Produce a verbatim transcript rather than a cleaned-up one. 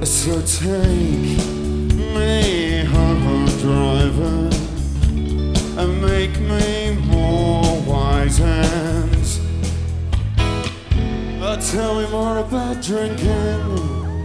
So take me home, driver, and make me more wise and uh, tell me more about drinking.